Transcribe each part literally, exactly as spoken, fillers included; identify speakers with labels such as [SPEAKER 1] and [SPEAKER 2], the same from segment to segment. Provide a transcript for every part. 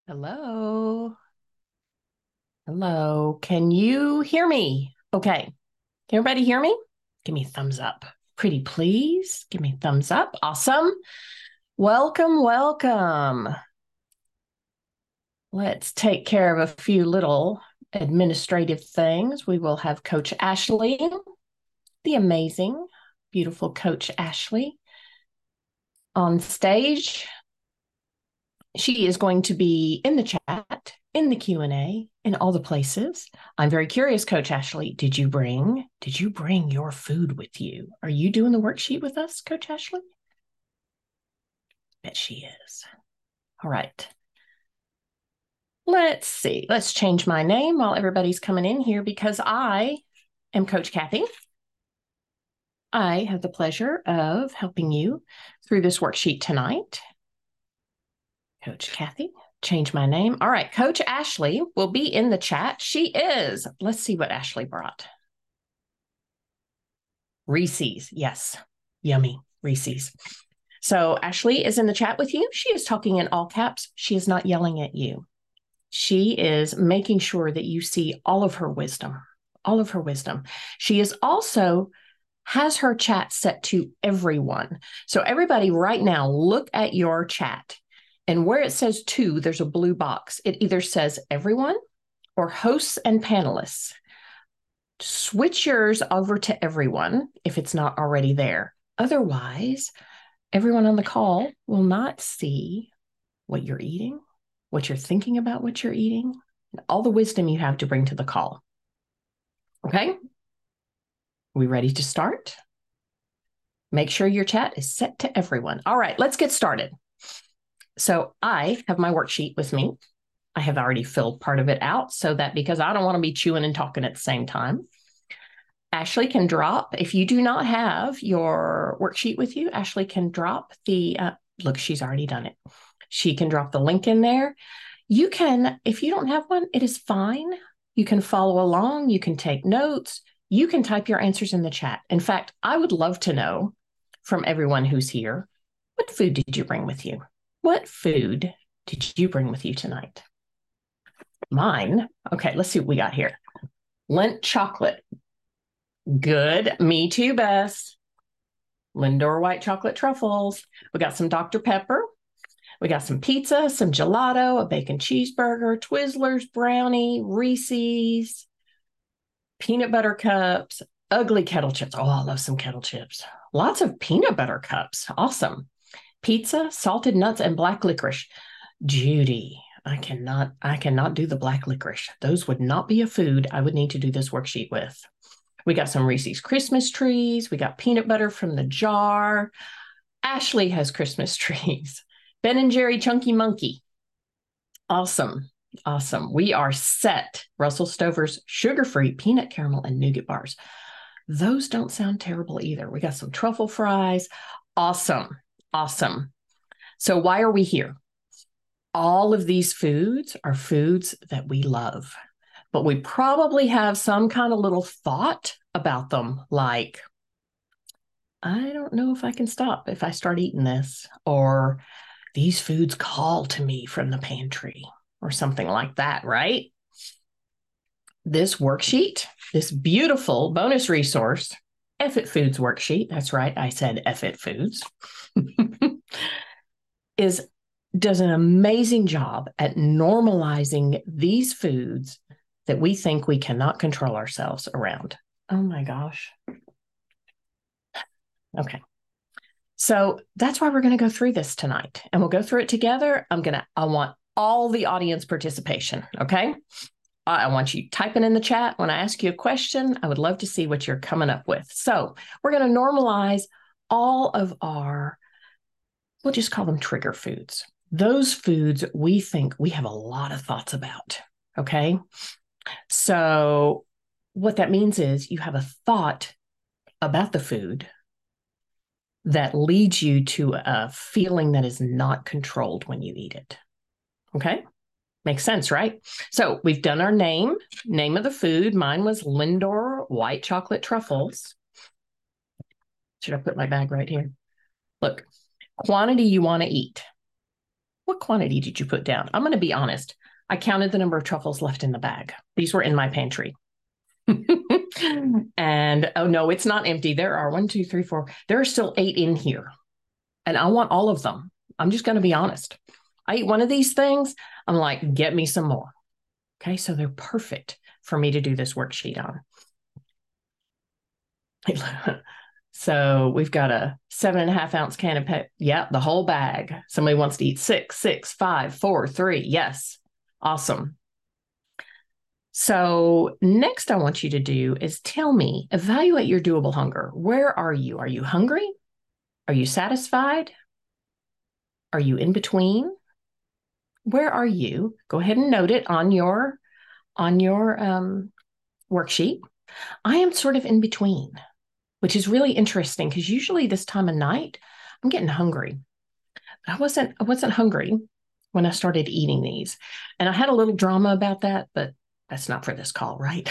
[SPEAKER 1] Hello. Hello. Can you hear me? Okay. Can everybody hear me? Give me a thumbs up. Pretty please. Give me a thumbs up. Awesome. Welcome, welcome. Let's take care of a few little administrative things. We will have Coach Ashley, the amazing, beautiful Coach Ashley, on stage. She is going to be in the chat, in the Q and A, in all the places. I'm very curious, Coach Ashley, did you bring, did you bring your food with you? Are you doing the worksheet with us, Coach Ashley? Bet she is. All right. Let's see. Let's change my name while everybody's coming in here because I am Coach Kathy. I have the pleasure of helping you through this worksheet tonight. Coach Kathy, change my name. All right, Coach Ashley will be in the chat. She is. Let's see what Ashley brought. Reese's, yes, yummy Reese's. So Ashley is in the chat with you. She is talking in all caps. She is not yelling at you. She is making sure that you see all of her wisdom, all of her wisdom. She is also has her chat set to everyone. So everybody right now, look at your chat. And where it says to, there's a blue box. It either says everyone or hosts and panelists. Switch yours over to everyone if it's not already there. Otherwise, everyone on the call will not see what you're eating, what you're thinking about what you're eating, and all the wisdom you have to bring to the call. Okay? We ready to start? Make sure your chat is set to everyone. All right, let's get started. So I have my worksheet with me. I have already filled part of it out so that because I don't want to be chewing and talking at the same time. Ashley can drop, if you do not have your worksheet with you, Ashley can drop the, uh, look, she's already done it. She can drop the link in there. You can, if you don't have one, it is fine. You can follow along. You can take notes. You can type your answers in the chat. In fact, I would love to know from everyone who's here, what food did you bring with you? What food did you bring with you tonight? Mine. Okay, let's see what we got here. Lindt chocolate. Good. Me too, Bess. Lindor white chocolate truffles. We got some Doctor Pepper. We got some pizza, some gelato, a bacon cheeseburger, Twizzlers, brownie, Reese's, peanut butter cups, ugly kettle chips. Oh, I love some kettle chips. Lots of peanut butter cups. Awesome. Pizza, salted nuts, and black licorice. Judy, I cannot, I cannot do the black licorice. Those would not be a food I would need to do this worksheet with. We got some Reese's Christmas trees. We got peanut butter from the jar. Ashley has Christmas trees. Ben and Jerry Chunky Monkey. Awesome. Awesome. We are set. Russell Stover's sugar-free peanut caramel and nougat bars. Those don't sound terrible either. We got some truffle fries. Awesome. Awesome. So why are we here? All of these foods are foods that we love, but we probably have some kind of little thought about them, like, I don't know if I can stop if I start eating this, or these foods call to me from the pantry, or something like that, right? This worksheet, this beautiful bonus resource, F It Foods worksheet, that's right, I said F It Foods, is does an amazing job at normalizing these foods that we think we cannot control ourselves around. Oh my gosh. Okay. So that's why we're going to go through this tonight, and we'll go through it together. I'm going to, I want all the audience participation. Okay. I want you typing in the chat. When I ask you a question, I would love to see what you're coming up with. So we're going to normalize all of our, we'll just call them trigger foods. Those foods we think we have a lot of thoughts about, okay? So what that means is you have a thought about the food that leads you to a feeling that is not controlled when you eat it, okay? Makes sense, right? So we've done our name, name of the food. Mine was Lindor white chocolate truffles. Should I put my bag right here? Look, quantity you want to eat. What quantity did you put down? I'm going to be honest. I counted the number of truffles left in the bag. These were in my pantry. And oh no, it's not empty. There are one, two, three, four. There are still eight in here. And I want all of them. I'm just going to be honest. I eat one of these things. I'm like, get me some more. Okay. So they're perfect for me to do this worksheet on. So we've got a seven and a half ounce can of pep. Yeah, the whole bag. Somebody wants to eat six, six, five, four, three. Yes. Awesome. So next I want you to do is tell me, evaluate your doable hunger. Where are you? Are you hungry? Are you satisfied? Are you in between? Where are you? Go ahead and note it on your, on your um, worksheet. I am sort of in between, which is really interesting because usually this time of night, I'm getting hungry. I wasn't, I wasn't hungry when I started eating these. And I had a little drama about that, but that's not for this call, right?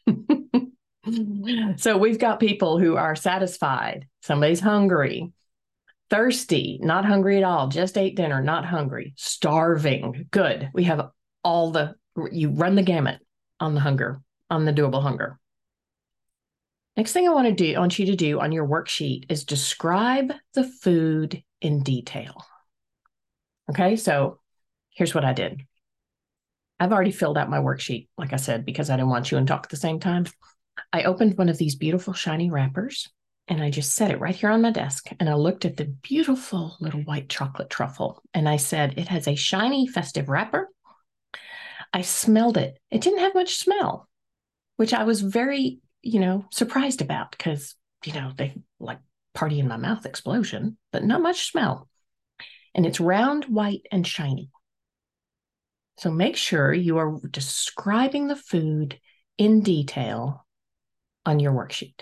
[SPEAKER 1] So we've got people who are satisfied. Somebody's hungry, thirsty, not hungry at all, just ate dinner, not hungry, starving. Good. We have all the, you run the gamut on the hunger, on the doable hunger. Next thing I want to do, I want you to do on your worksheet is describe the food in detail. Okay, so here's what I did. I've already filled out my worksheet, like I said, because I didn't want you and talk at the same time. I opened one of these beautiful shiny wrappers and I just set it right here on my desk. And I looked at the beautiful little white chocolate truffle and I said, it has a shiny festive wrapper. I smelled it. It didn't have much smell, which I was very, you know, surprised about because, you know, they like party in my mouth explosion, but not much smell. And it's round, white, and shiny. So make sure you are describing the food in detail on your worksheet.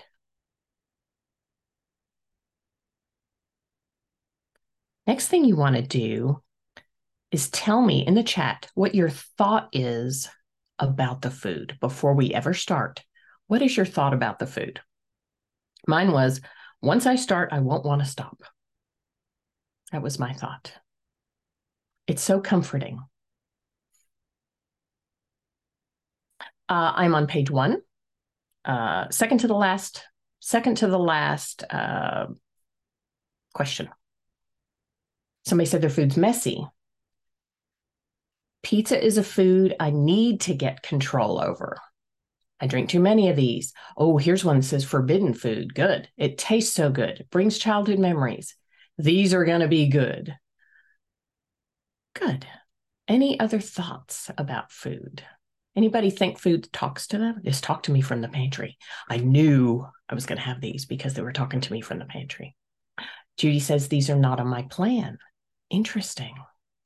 [SPEAKER 1] Next thing you want to do is tell me in the chat what your thought is about the food before we ever start. What is your thought about the food? Mine was, once I start, I won't want to stop. That was my thought. It's so comforting. Uh, I'm on page one, uh, second to the last, second to the last uh, question. Somebody said their food's messy. Pizza is a food I need to get control over. I drink too many of these. Oh, here's one that says forbidden food. Good. It tastes so good. It brings childhood memories. These are going to be good. Good. Any other thoughts about food? Anybody think food talks to them? Just talk to me from the pantry. I knew I was going to have these because they were talking to me from the pantry. Judy says these are not on my plan. Interesting.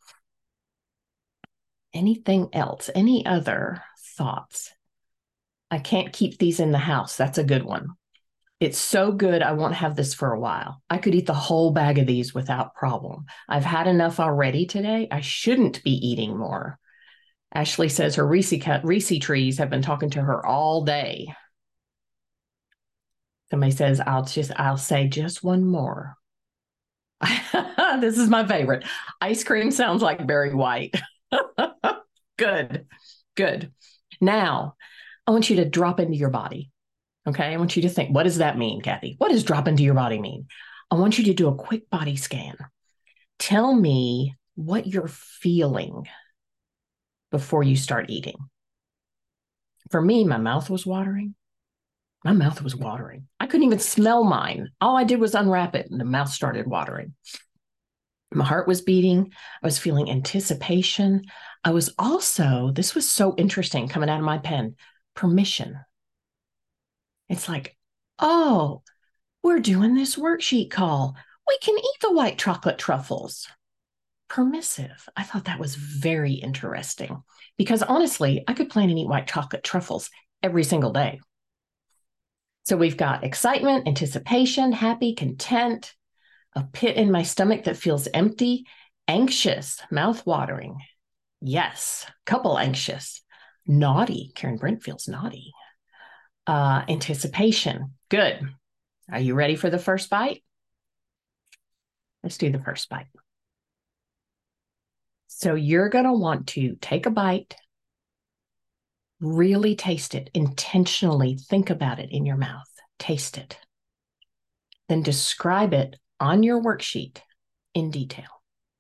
[SPEAKER 1] Anything else? Any other thoughts? I can't keep these in the house. That's a good one. It's so good, I won't have this for a while. I could eat the whole bag of these without problem. I've had enough already today. I shouldn't be eating more. Ashley says her Reese, cut, Reese trees have been talking to her all day. Somebody says, I'll just, I'll say just one more. This is my favorite. Ice cream sounds like Barry White. Good, good. Now, I want you to drop into your body. Okay, I want you to think, what does that mean, Kathy? What does drop into your body mean? I want you to do a quick body scan. Tell me what you're feeling before you start eating. For me, my mouth was watering. My mouth was watering. I couldn't even smell mine. All I did was unwrap it and the mouth started watering. My heart was beating. I was feeling anticipation. I was also, this was so interesting coming out of my pen, permission. It's like, oh, we're doing this worksheet call. We can eat the white chocolate truffles. Permissive. I thought that was very interesting because honestly, I could plan and eat white chocolate truffles every single day. So we've got excitement, anticipation, happy, content, a pit in my stomach that feels empty, anxious, mouth-watering. Yes, couple anxious, naughty. Karen Brent feels naughty. Uh, anticipation. Good. Are you ready for the first bite? Let's do the first bite. So you're going to want to take a bite, really taste it, intentionally think about it in your mouth, taste it, then describe it on your worksheet in detail.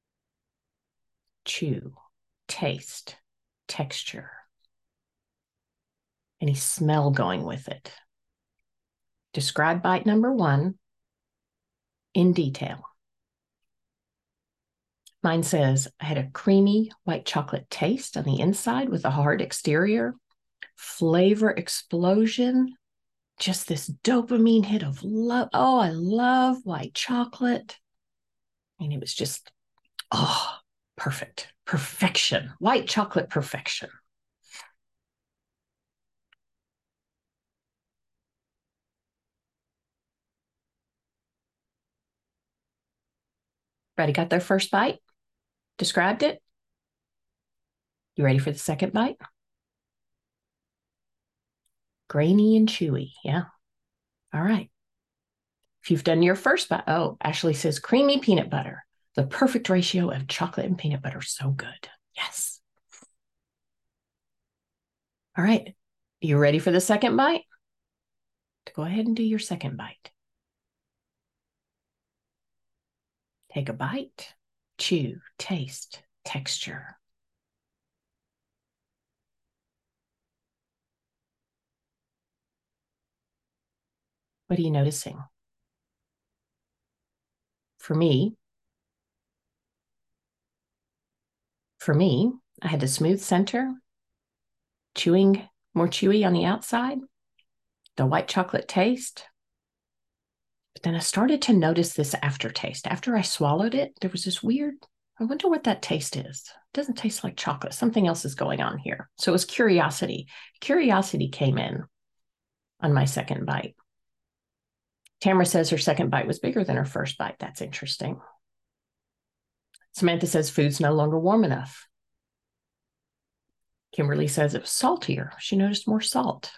[SPEAKER 1] Chew, taste, texture, any smell going with it. Describe bite number one in detail. Mine says, I had a creamy white chocolate taste on the inside with a hard exterior, flavor explosion, just this dopamine hit of love. Oh, I love white chocolate. And it was just, oh, perfect, perfection, white chocolate perfection. Ready? Got their first bite? Described it? You ready for the second bite? Grainy and chewy. Yeah. All right. If you've done your first bite, oh, Ashley says creamy peanut butter. The perfect ratio of chocolate and peanut butter. So good. Yes. All right. You ready for the second bite? Go ahead and do your second bite. Take a bite, chew, taste, texture. What are you noticing? For me, for me, I had a smooth center, chewing, more chewy on the outside, the white chocolate taste. But then I started to notice this aftertaste. After I swallowed it, there was this weird, I wonder what that taste is. It doesn't taste like chocolate. Something else is going on here. So it was curiosity. Curiosity came in on my second bite. Tamara says her second bite was bigger than her first bite. That's interesting. Samantha says food's no longer warm enough. Kimberly says it was saltier. She noticed more salt.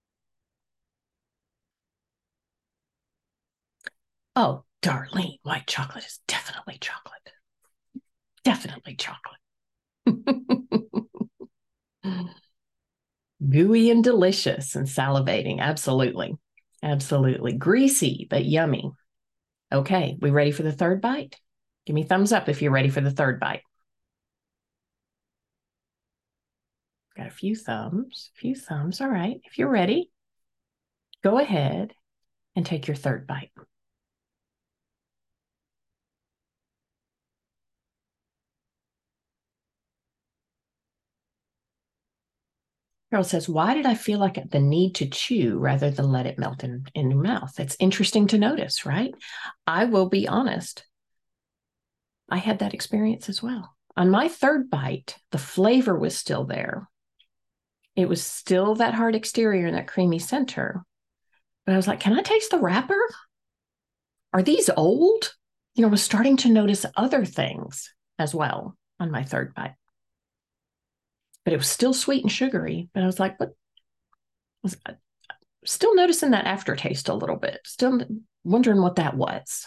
[SPEAKER 1] Oh, Darlene, white chocolate is definitely chocolate. Definitely chocolate. Gooey and delicious and salivating. Absolutely. Absolutely. Greasy, but yummy. Okay, we ready for the third bite? Give me thumbs up if you're ready for the third bite. Got a few thumbs, a few thumbs. All right. If you're ready, go ahead and take your third bite. Carol says, why did I feel like the need to chew rather than let it melt in, in your mouth? It's interesting to notice, right? I will be honest. I had that experience as well. On my third bite, the flavor was still there. It was still that hard exterior and that creamy center. But I was like, can I taste the wrapper? Are these old? You know, I was starting to notice other things as well on my third bite. But it was still sweet and sugary. But I was like, what? Was still noticing that aftertaste a little bit. Still wondering what that was.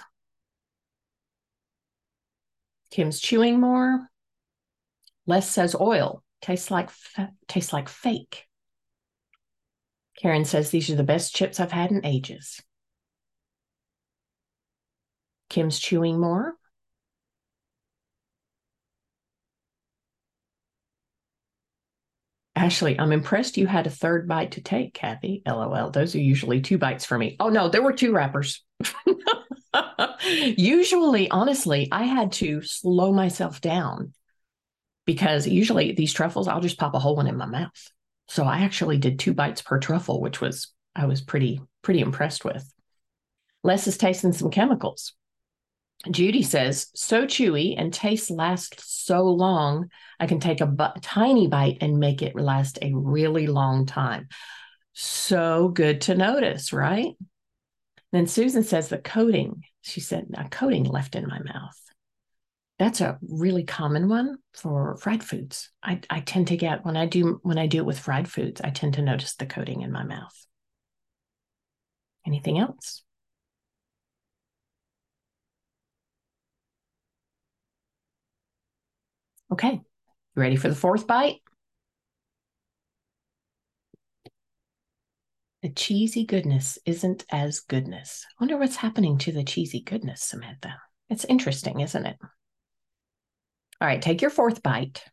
[SPEAKER 1] Kim's chewing more. Les says oil. Tastes like tastes like fake. Karen says these are the best chips I've had in ages. Kim's chewing more. Ashley, I'm impressed you had a third bite to take, Kathy. LOL. Those are usually two bites for me. Oh, no, there were two wrappers. Usually, honestly, I had to slow myself down because usually these truffles, I'll just pop a whole one in my mouth. So I actually did two bites per truffle, which was, I was pretty, pretty impressed with. Les is tasting some chemicals. Judy says, so chewy and taste lasts so long, I can take a bu- tiny bite and make it last a really long time. So good to notice, right? Then Susan says the coating, she said, a coating left in my mouth. That's a really common one for fried foods. I, I tend to get, when I do when I do it with fried foods, I tend to notice the coating in my mouth. Anything else? Okay, you ready for the fourth bite? The cheesy goodness isn't as goodness. I wonder what's happening to the cheesy goodness, Samantha. It's interesting, isn't it? All right, take your fourth bite.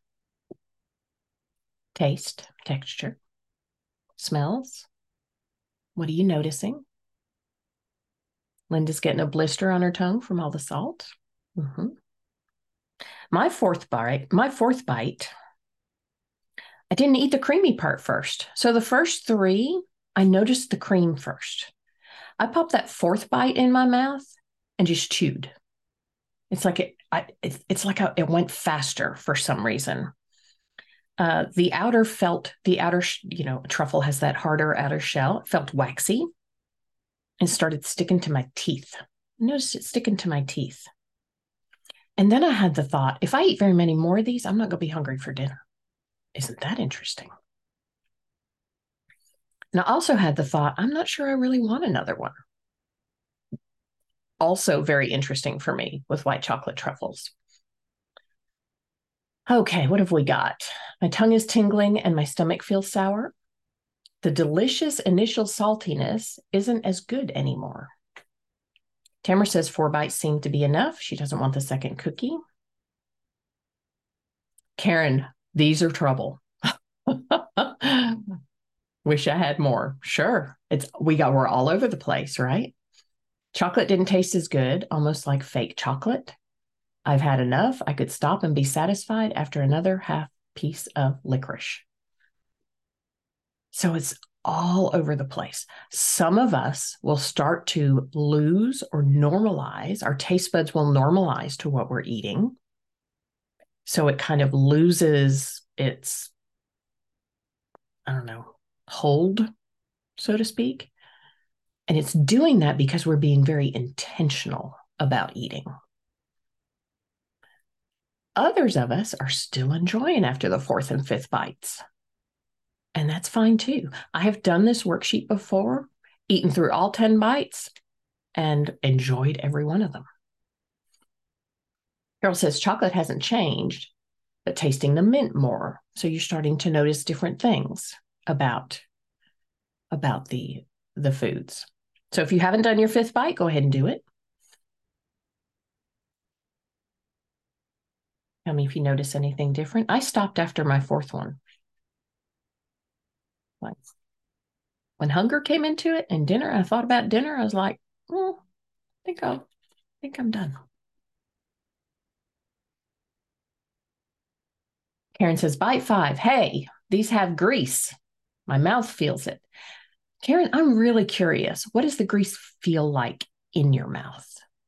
[SPEAKER 1] Taste, texture, smells. What are you noticing? Linda's getting a blister on her tongue from all the salt. Mm-hmm. My fourth bite, my fourth bite, I didn't eat the creamy part first. So the first three, I noticed the cream first. I popped that fourth bite in my mouth and just chewed. It's like it, I, it it's like a, it went faster for some reason. Uh, the outer felt, the outer, you know, truffle has that harder outer shell. It felt waxy and started sticking to my teeth. I noticed it sticking to my teeth. And then I had the thought, if I eat very many more of these, I'm not going to be hungry for dinner. Isn't that interesting? And I also had the thought, I'm not sure I really want another one. Also very interesting for me with white chocolate truffles. Okay, what have we got? My tongue is tingling and my stomach feels sour. The delicious initial saltiness isn't as good anymore. Tamara says four bites seem to be enough. She doesn't want the second cookie. Karen, these are trouble. Wish I had more. Sure. It's we got we're all over the place, right? Chocolate didn't taste as good, almost like fake chocolate. I've had enough. I could stop and be satisfied after another half piece of licorice. So it's all over the place. Some of us will start to lose or normalize. Our taste buds will normalize to what we're eating. So it kind of loses its, I don't know, hold, so to speak. And it's doing that because we're being very intentional about eating. Others of us are still enjoying after the fourth and fifth bites. And that's fine too. I have done this worksheet before, eaten through all ten bites, and enjoyed every one of them. Carol says chocolate hasn't changed, but tasting the mint more. So you're starting to notice different things about, about the, the foods. So if you haven't done your fifth bite, go ahead and do it. Tell me if you notice anything different. I stopped after my fourth one. When hunger came into it and dinner, I thought about dinner. I was like, oh, I think I'll, I think I'm done. Karen says, bite five. Hey, these have grease. My mouth feels it. Karen, I'm really curious. What does the grease feel like in your mouth?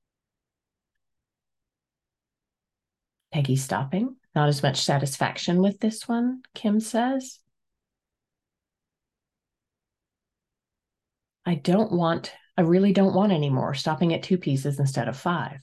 [SPEAKER 1] Peggy stopping. Not as much satisfaction with this one, Kim says. I don't want, I really don't want any more, stopping at two pieces instead of five.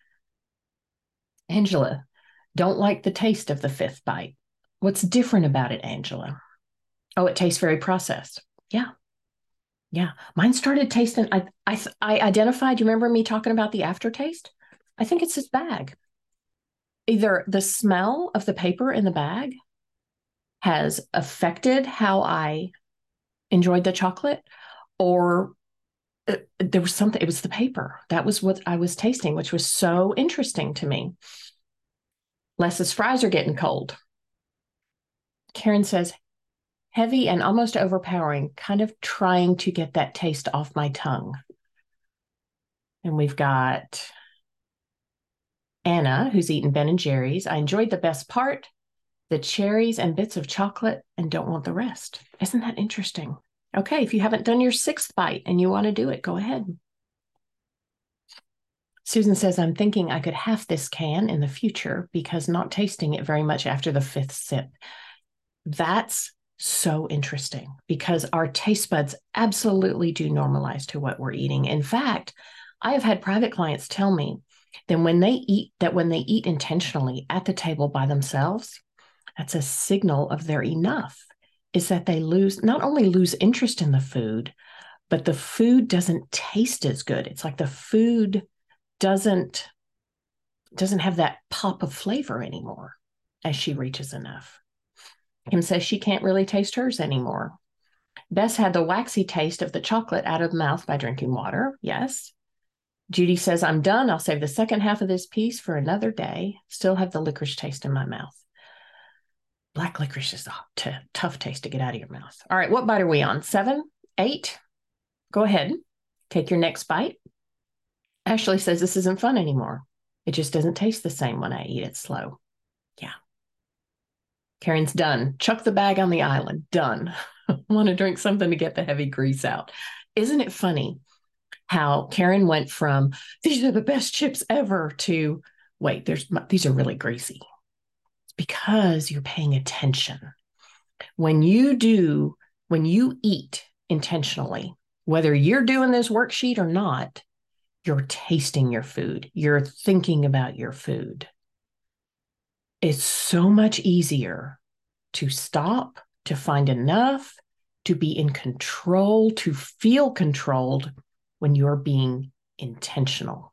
[SPEAKER 1] Angela, don't like the taste of the fifth bite. What's different about it, Angela? Oh, it tastes very processed. Yeah. Yeah. Mine started tasting, I, I, I identified, you remember me talking about the aftertaste? I think it's this bag. Either the smell of the paper in the bag has affected how I enjoyed the chocolate, or it, there was something, it was the paper. That was what I was tasting, which was so interesting to me. Les's fries are getting cold. Karen says, heavy and almost overpowering, kind of trying to get that taste off my tongue. And we've got Anna, who's eaten Ben and Jerry's. I enjoyed the best part, the cherries and bits of chocolate, and don't want the rest. Isn't that interesting? Okay, if you haven't done your sixth bite and you want to do it, go ahead. Susan says, I'm thinking I could half this can in the future because not tasting it very much after the fifth sip. That's so interesting because our taste buds absolutely do normalize to what we're eating. In fact, I have had private clients tell me that when they eat, that when they eat intentionally at the table by themselves, that's a signal of their enough, is that they lose, not only lose interest in the food, but the food doesn't taste as good. It's like the food doesn't, doesn't have that pop of flavor anymore. as she reaches enough. Kim says she can't really taste hers anymore. Bess had the waxy taste of the chocolate out of the mouth by drinking water. Yes. Judy says, I'm done. I'll save the second half of this piece for another day. Still have the licorice taste in my mouth. Black licorice is a t- tough taste to get out of your mouth. All right, what bite are we on? Seven? Eight? Go ahead. Take your next bite. Ashley says, this isn't fun anymore. It just doesn't taste the same when I eat it slow. Yeah. Karen's done. Chuck the bag on the island. Done. Want to drink something to get the heavy grease out. Isn't it funny how Karen went from, these are the best chips ever, to, wait, there's these are really greasy. It's because you're paying attention. When you do, when you eat intentionally, whether you're doing this worksheet or not, you're tasting your food. You're thinking about your food. It's so much easier to stop, to find enough, to be in control, to feel controlled when you're being intentional.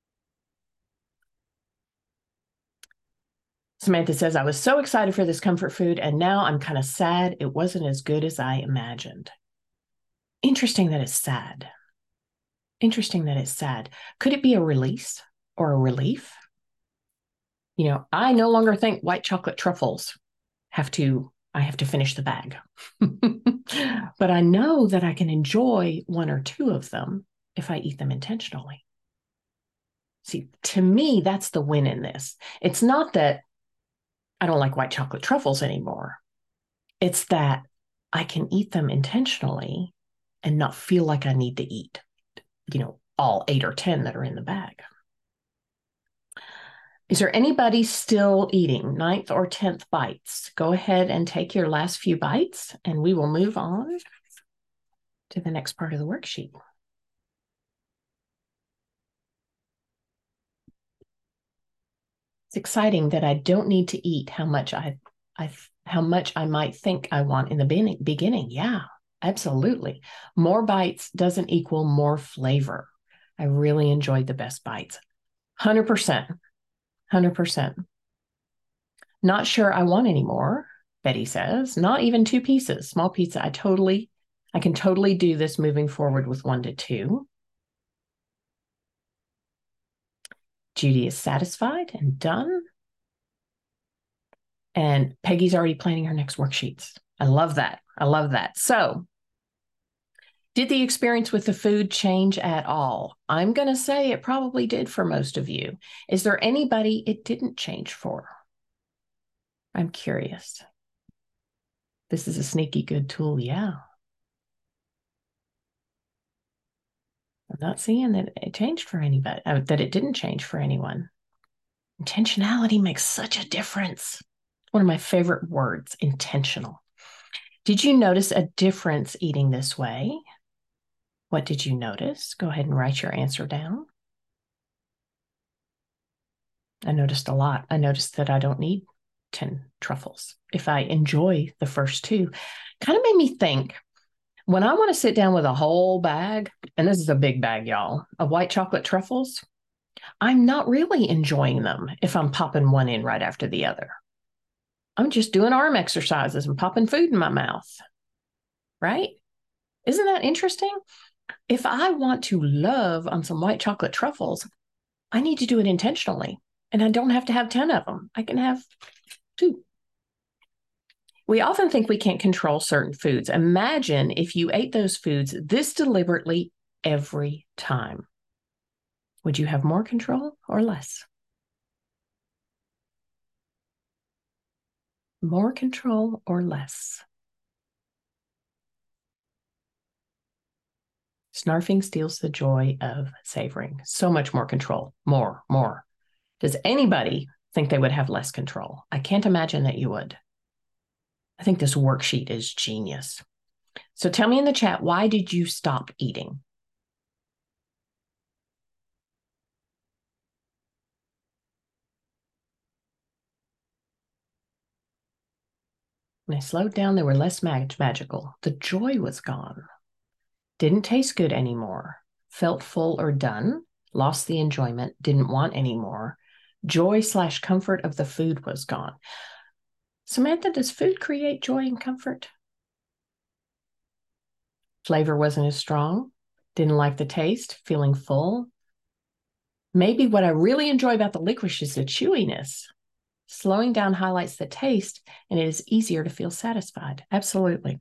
[SPEAKER 1] Samantha says, I was so excited for this comfort food, and now I'm kind of sad it wasn't as good as I imagined. Interesting that it's sad. Interesting that it's sad. Could it be a release or a relief? You know, I no longer think white chocolate truffles have to, I have to finish the bag. But I know that I can enjoy one or two of them if I eat them intentionally. See, to me, that's the win in this. It's not that I don't like white chocolate truffles anymore. It's that I can eat them intentionally and not feel like I need to eat, you know, all eight or ten that are in the bag. Is there anybody still eating ninth or tenth bites? Go ahead and take your last few bites, and we will move on to the next part of the worksheet. It's exciting that I don't need to eat how much I, I, how much I might think I want in the beginning. Yeah, absolutely. More bites doesn't equal more flavor. I really enjoyed the best bites. one hundred percent. one hundred percent. Not sure I want any more, Betty says. Not even two pieces. Small pizza. I totally, I can totally do this moving forward with one to two. Judy is satisfied and done. And Peggy's already planning her next worksheets. I love that. I love that. So, did the experience with the food change at all? I'm going to say it probably did for most of you. Is there anybody it didn't change for? I'm curious. This is a sneaky good tool. Yeah. I'm not seeing that it changed for anybody, uh, that it didn't change for anyone. Intentionality makes such a difference. One of my favorite words, intentional. Did you notice a difference eating this way? What did you notice? Go ahead and write your answer down. I noticed a lot. I noticed that I don't need ten truffles if I enjoy the first two. Kind of made me think, when I want to sit down with a whole bag, and this is a big bag, y'all, of white chocolate truffles, I'm not really enjoying them if I'm popping one in right after the other. I'm just doing arm exercises and popping food in my mouth, right? Isn't that interesting? If I want to love on some white chocolate truffles, I need to do it intentionally. And I don't have to have ten of them. I can have two. We often think we can't control certain foods. Imagine if you ate those foods this deliberately every time. Would you have more control or less? More control or less? Snarfing steals the joy of savoring. So much more control. More, more. Does anybody think they would have less control? I can't imagine that you would. I think this worksheet is genius. So tell me in the chat, why did you stop eating? When I slowed down, they were less mag- magical. The joy was gone. Didn't taste good anymore. Felt full or done. Lost the enjoyment. Didn't want any more. Joy slash comfort of the food was gone. Samantha, does food create joy and comfort? Flavor wasn't as strong. Didn't like the taste. Feeling full. Maybe what I really enjoy about the licorice is the chewiness. Slowing down highlights the taste, and it is easier to feel satisfied. Absolutely.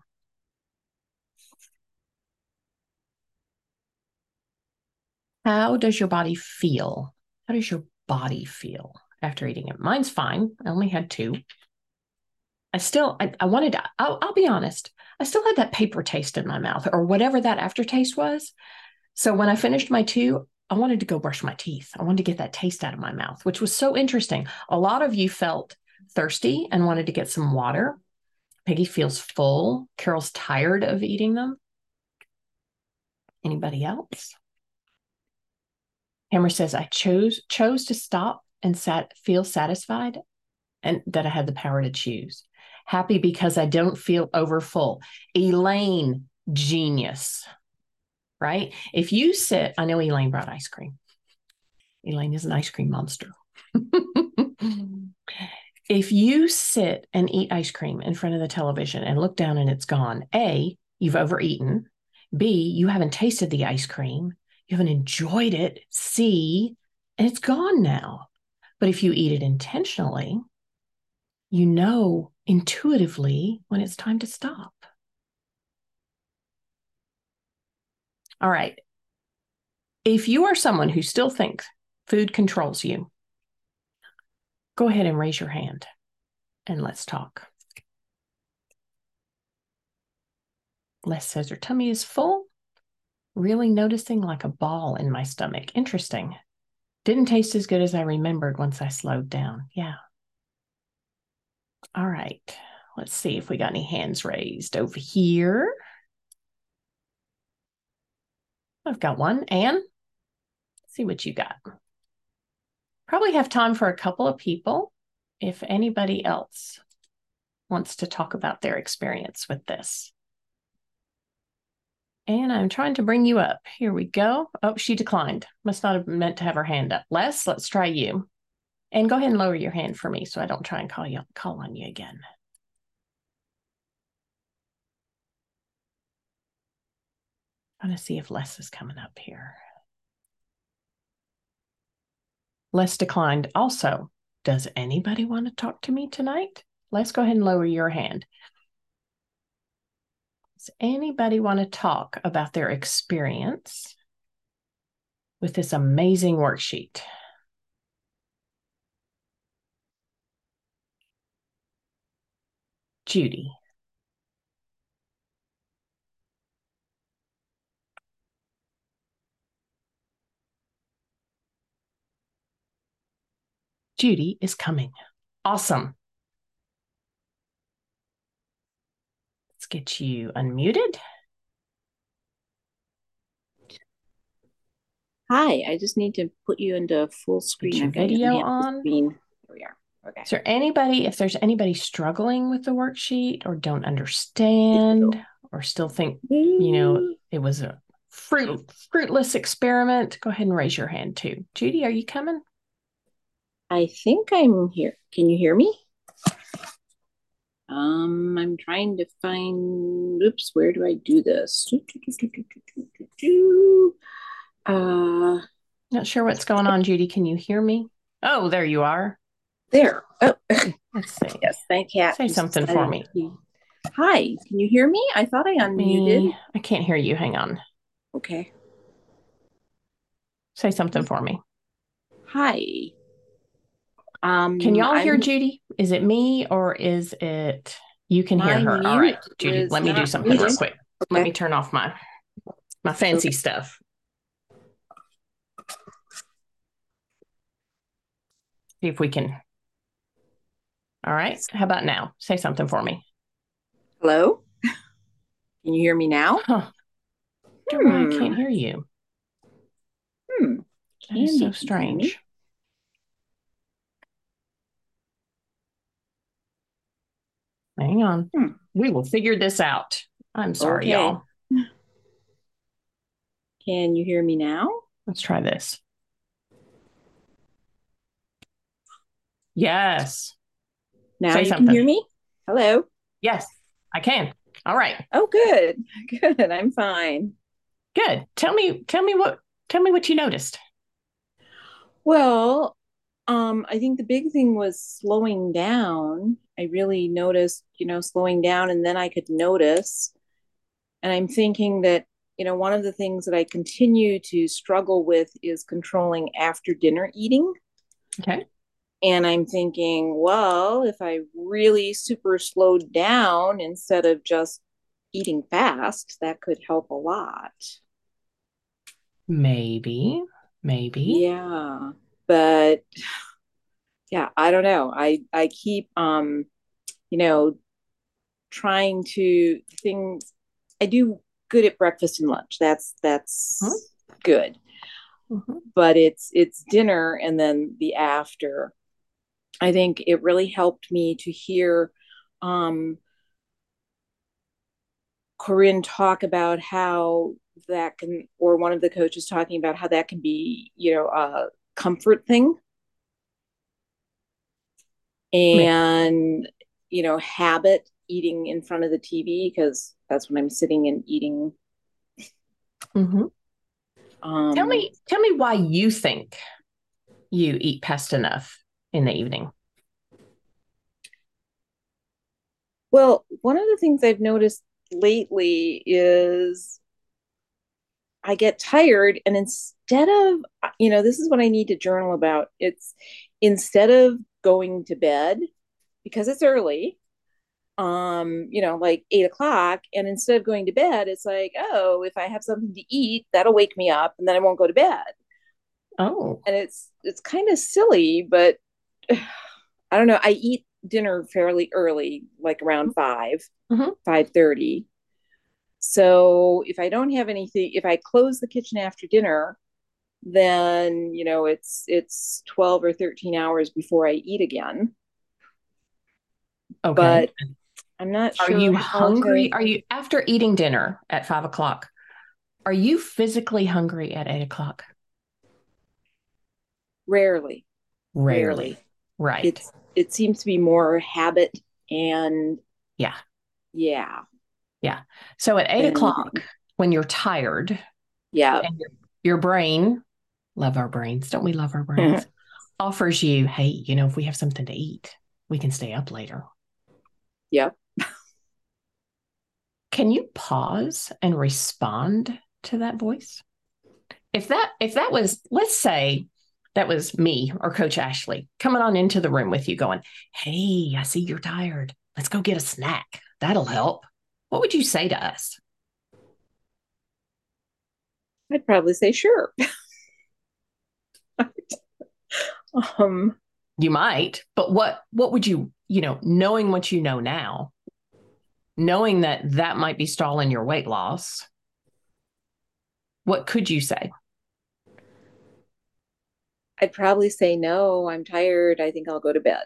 [SPEAKER 1] How does your body feel? How does your body feel after eating it? Mine's fine. I only had two. I still, I, I wanted to, I'll, I'll be honest, I still had that paper taste in my mouth or whatever that aftertaste was. So when I finished my two, I wanted to go brush my teeth. I wanted to get that taste out of my mouth, which was so interesting. A lot of you felt thirsty and wanted to get some water. Peggy feels full. Carol's tired of eating them. Anybody else? Hammer says, I chose chose to stop and sat, feel satisfied and that I had the power to choose. Happy because I don't feel overfull. Elaine, genius, right? If you sit, I know Elaine brought ice cream. Elaine is an ice cream monster. If you sit and eat ice cream in front of the television and look down and it's gone, A, you've overeaten. B, you haven't tasted the ice cream. You haven't enjoyed it. C, and it's gone now. But if you eat it intentionally, you know intuitively when it's time to stop. All right. If you are someone who still thinks food controls you, go ahead and raise your hand and let's talk. Les says her tummy is full, really noticing like a ball in my stomach. Interesting. Didn't taste as good as I remembered once I slowed down. Yeah. All right. Let's see if we got any hands raised over here. I've got one. Anne, let's see what you got. Probably have time for a couple of people if anybody else wants to talk about their experience with this. And I'm trying to bring you up. Here we go. Oh, she declined. Must not have meant to have her hand up. Les, let's try you. And go ahead and lower your hand for me so I don't try and call you call on you again. I'm going to see if Les is coming up here. Les declined also. Does anybody want to talk to me tonight? Let's go ahead and lower your hand. Does anybody want to talk about their experience with this amazing worksheet? Judy. Judy is coming. Awesome. Let's get you unmuted.
[SPEAKER 2] Hi, I just need to put you into full screen.
[SPEAKER 1] Get your video on.
[SPEAKER 2] Screen. There we are. Okay.
[SPEAKER 1] Is there anybody, if there's anybody struggling with the worksheet or don't understand or still think, you know, it was a fruit, fruitless experiment, go ahead and raise your hand too. Judy, are you coming?
[SPEAKER 2] I think I'm here. Can you hear me? Um, I'm trying to find, oops, where do I do this? Uh,
[SPEAKER 1] Not sure what's going on, Judy. Can you hear me? Oh, there you are.
[SPEAKER 2] There. Oh,
[SPEAKER 1] let's see.
[SPEAKER 2] Yes, thank you.
[SPEAKER 1] Say something for me.
[SPEAKER 2] Hi, can you hear me? I thought I unmuted.
[SPEAKER 1] Me, I can't hear you. Hang on.
[SPEAKER 2] Okay.
[SPEAKER 1] Say something for me.
[SPEAKER 2] Hi. Um,
[SPEAKER 1] can y'all
[SPEAKER 2] I'm,
[SPEAKER 1] hear Judy? Is it me or is it you can hear her? All right, Judy, let me do something muted. real quick. Okay. Let me turn off my my fancy okay. stuff. See if we can. All right. How about now? Say something for me.
[SPEAKER 2] Hello? Can you hear me now?
[SPEAKER 1] Huh. Don't know why I can't hear you.
[SPEAKER 2] Hmm.
[SPEAKER 1] That is so strange. Hang on. Hmm. We will figure this out. I'm sorry, okay. y'all.
[SPEAKER 2] Can you hear me now?
[SPEAKER 1] Let's try this. Yes.
[SPEAKER 2] Now Say you something. Can hear me? Hello.
[SPEAKER 1] Yes, I can. All right.
[SPEAKER 2] Oh, good. Good. I'm fine.
[SPEAKER 1] Good. Tell me, tell me what, tell me what you noticed.
[SPEAKER 2] Well, um, I think the big thing was slowing down. I really noticed, you know, slowing down, and then I could notice. And I'm thinking that, you know, one of the things that I continue to struggle with is controlling after dinner eating.
[SPEAKER 1] Okay.
[SPEAKER 2] And I'm thinking, well, if I really super slowed down instead of just eating fast, that could help a lot.
[SPEAKER 1] Maybe, maybe.
[SPEAKER 2] Yeah. But yeah, I don't know. I I keep um, you know, trying to things I do good at breakfast and lunch. That's that's good.
[SPEAKER 1] Mm-hmm.
[SPEAKER 2] But it's it's dinner and then the after. I think it really helped me to hear um Corinne talk about how that can, or one of the coaches talking about how that can be, you know, a comfort thing. And, you know, habit eating in front of the T V because that's when I'm sitting and eating.
[SPEAKER 1] Mm-hmm. Tell
[SPEAKER 2] Um,
[SPEAKER 1] me, tell me why you think you eat past enough in the evening.
[SPEAKER 2] well, one of the things I've noticed lately is I get tired, and instead of, you know, this is what I need to journal about. It's instead of going to bed because it's early, um, you know, like eight o'clock. And instead of going to bed, it's like, oh, if I have something to eat, that'll wake me up and then I won't go to bed.
[SPEAKER 1] Oh,
[SPEAKER 2] And it's it's kind of silly, but I don't know. I eat dinner fairly early, like around five,
[SPEAKER 1] mm-hmm.
[SPEAKER 2] five thirty. So if I don't have anything, if I close the kitchen after dinner, then you know it's it's twelve or thirteen hours before I eat again.
[SPEAKER 1] Okay.
[SPEAKER 2] But I'm not
[SPEAKER 1] Are
[SPEAKER 2] sure
[SPEAKER 1] you
[SPEAKER 2] how to.
[SPEAKER 1] hungry? Are you after eating dinner at five o'clock? Are you physically hungry at eight o'clock?
[SPEAKER 2] Rarely,
[SPEAKER 1] Rarely.
[SPEAKER 2] rarely.
[SPEAKER 1] Right.
[SPEAKER 2] It's it seems to be more habit and
[SPEAKER 1] Yeah.
[SPEAKER 2] yeah,
[SPEAKER 1] Yeah. So at eight
[SPEAKER 2] than
[SPEAKER 1] o'clock,
[SPEAKER 2] anything.
[SPEAKER 1] when you're tired
[SPEAKER 2] Yeah.
[SPEAKER 1] and your, your brain, love our brains, don't we love our brains, offers you, hey, you know, if we have something to eat, we can stay up later.
[SPEAKER 2] Yeah.
[SPEAKER 1] Can you pause and respond to that voice? If that if that was, let's say that was me or Coach Ashley coming on into the room with you going, hey, I see you're tired. Let's go get a snack. That'll help. What would you say to us?
[SPEAKER 2] I'd probably say sure. um
[SPEAKER 1] You might, but what what would you, you know, knowing what you know now, knowing that that might be stalling your weight loss, what could you say?
[SPEAKER 2] I'd probably say no, I'm tired. I think I'll go to bed.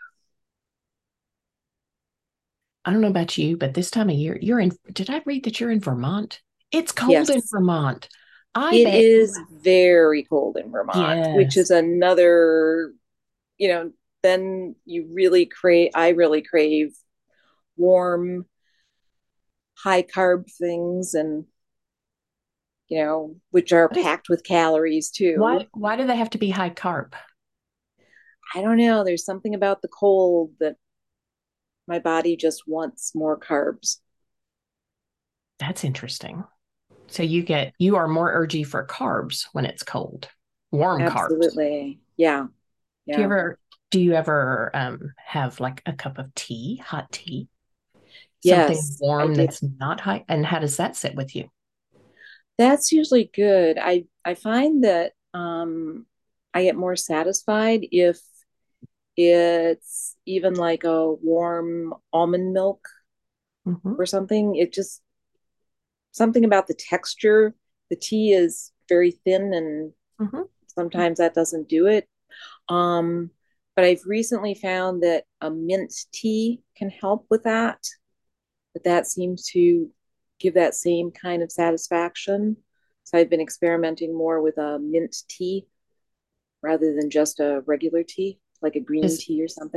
[SPEAKER 1] I don't know about you, but this time of year, you're in, did I read that you're in Vermont? It's cold in
[SPEAKER 2] Yes.
[SPEAKER 1] Vermont. I
[SPEAKER 2] It
[SPEAKER 1] bet.
[SPEAKER 2] is very cold in Vermont, which
[SPEAKER 1] Yes.
[SPEAKER 2] is another, you know, then you really crave I really crave warm, high carb things and you know, which are
[SPEAKER 1] What is,
[SPEAKER 2] packed with calories too.
[SPEAKER 1] why, why do they have to be high carb?
[SPEAKER 2] I don't know. There's something about the cold that my body just wants more carbs.
[SPEAKER 1] That's interesting. So you get, you are more urgy for carbs when it's cold, warm carbs.
[SPEAKER 2] Absolutely. Yeah.
[SPEAKER 1] Do you
[SPEAKER 2] Yeah.
[SPEAKER 1] ever, do you ever um, have like a cup of tea, hot tea, something
[SPEAKER 2] Yes, I
[SPEAKER 1] warm
[SPEAKER 2] do.
[SPEAKER 1] that's not high? And how does that sit with you?
[SPEAKER 2] That's usually good. I I find that um I get more satisfied if it's even like a warm almond milk
[SPEAKER 1] Mm-hmm.
[SPEAKER 2] or something. It just something about the texture. The tea is very thin and
[SPEAKER 1] Mm-hmm.
[SPEAKER 2] sometimes that doesn't do it. Um, but I've recently found that a mint tea can help with that. But that seems to give that same kind of satisfaction. So I've been experimenting more with a mint tea rather than just a regular tea, like a green
[SPEAKER 1] Does
[SPEAKER 2] tea or something.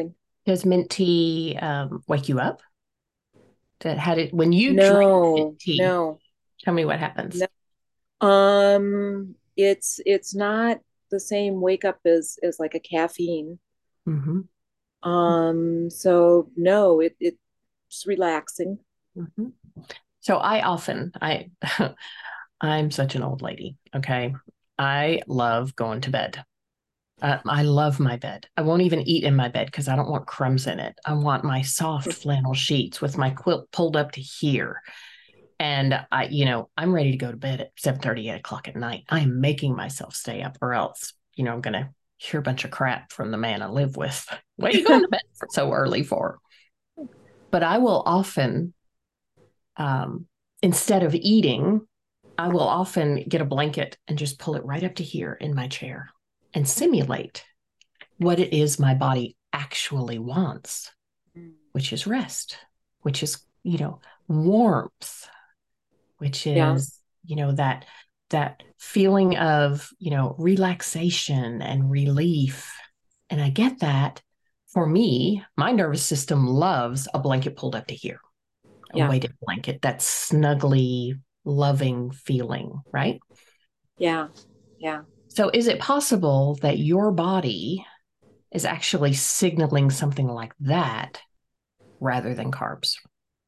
[SPEAKER 1] Does mint tea um, wake you up? That had it when you drink mint
[SPEAKER 2] No,
[SPEAKER 1] tea?
[SPEAKER 2] no,
[SPEAKER 1] Tell me what happens.
[SPEAKER 2] no. Um, it's it's not the same wake up as as like a caffeine.
[SPEAKER 1] Mm-hmm.
[SPEAKER 2] Um, so no, it it's relaxing.
[SPEAKER 1] Mm-hmm. So I often I I'm such an old lady. Okay, I love going to bed. Uh, I love my bed. I won't even eat in my bed because I don't want crumbs in it. I want my soft flannel sheets with my quilt pulled up to here. And I, you know, I'm ready to go to bed at seven thirty, eight o'clock at night. I am making myself stay up, or else, you know, I'm going to hear a bunch of crap from the man I live with. What are you going to bed for so early for? But I will often, um, instead of eating, I will often get a blanket and just pull it right up to here in my chair and simulate what it is my body actually wants, which is rest, which is, you know, warmth, which
[SPEAKER 2] Yeah,
[SPEAKER 1] is, you know, that that feeling of, you know, relaxation and relief. And I get that. For me, my nervous system loves a blanket pulled up to here, a
[SPEAKER 2] yeah,
[SPEAKER 1] weighted blanket, that snuggly, loving feeling, right?
[SPEAKER 2] yeah, yeah.
[SPEAKER 1] So is it possible that your body is actually signaling something like that rather than carbs?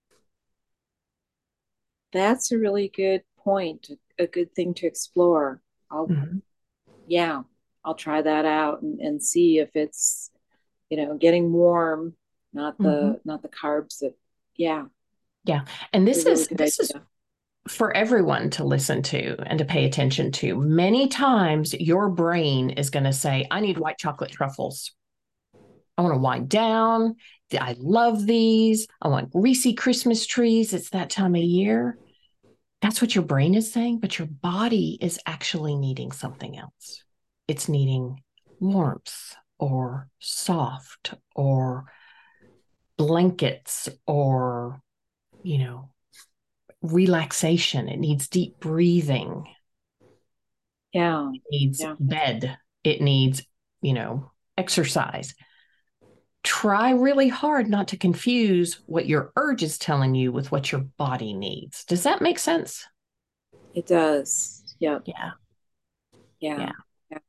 [SPEAKER 2] That's a really good point, a good thing to explore. I'll,
[SPEAKER 1] Mm-hmm.
[SPEAKER 2] yeah, I'll try that out and, and see if it's, you know, getting warm, not
[SPEAKER 1] Mm-hmm.
[SPEAKER 2] the not the carbs that, yeah,
[SPEAKER 1] Yeah. And
[SPEAKER 2] a
[SPEAKER 1] this
[SPEAKER 2] really
[SPEAKER 1] is
[SPEAKER 2] good
[SPEAKER 1] this is
[SPEAKER 2] idea.
[SPEAKER 1] for everyone to listen to and to pay attention to. Many times your brain is going to say, I need white chocolate truffles. I want to wind down. I love these. I want Reese Christmas trees. It's that time of year. That's what your brain is saying, but your body is actually needing something else. It's needing warmth or soft or blankets or, you know, relaxation. It needs deep breathing.
[SPEAKER 2] Yeah,
[SPEAKER 1] It needs
[SPEAKER 2] yeah,
[SPEAKER 1] bed. It needs, you know, exercise. Try really hard not to confuse what your urge is telling you with what your body needs. Does that make sense?
[SPEAKER 2] it does. Yep,
[SPEAKER 1] Yeah.
[SPEAKER 2] yeah,
[SPEAKER 1] Yeah.
[SPEAKER 2] yeah,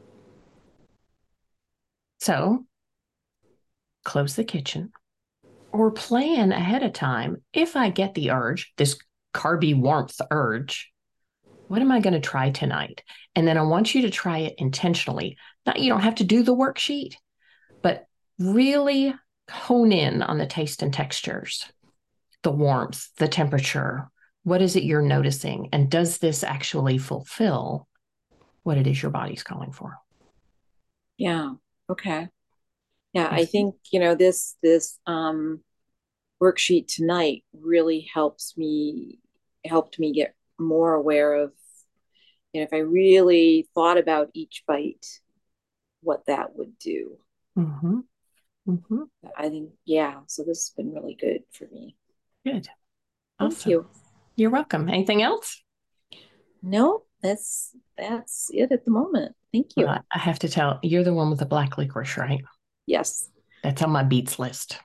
[SPEAKER 1] So close the kitchen or plan ahead of time. If I get the urge, this carby warmth urge, what am I going to try tonight? And then I want you to try it intentionally. Not, you don't have to do the worksheet, but really hone in on the taste and textures, the warmth, the temperature. What is it you're noticing? And does this actually fulfill what it is your body's calling for?
[SPEAKER 2] yeah. Okay. Yeah, I
[SPEAKER 1] Makes sense.
[SPEAKER 2] think, you know, this this um worksheet tonight really helps me helped me get more aware of, you know, if I really thought about each bite, what that would do.
[SPEAKER 1] Mm-hmm. Mm-hmm.
[SPEAKER 2] I think, yeah, so this has been really good for me.
[SPEAKER 1] Good.
[SPEAKER 2] Thank
[SPEAKER 1] Awesome.
[SPEAKER 2] you.
[SPEAKER 1] You're welcome. Anything else?
[SPEAKER 2] No, that's that's it at the moment. Thank you.
[SPEAKER 1] Well, I have to tell, you're the one with the black licorice, right?
[SPEAKER 2] Yes.
[SPEAKER 1] That's on my beets list.